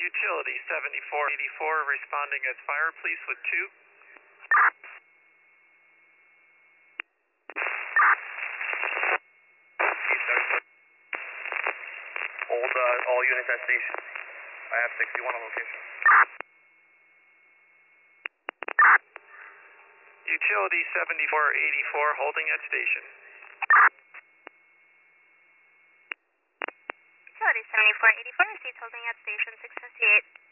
Utility 7484 responding as fire, please with 2. Hold all units at station. I have 61 on location. Utility 7484 holding at station. Utility 7484 received holding at station 658.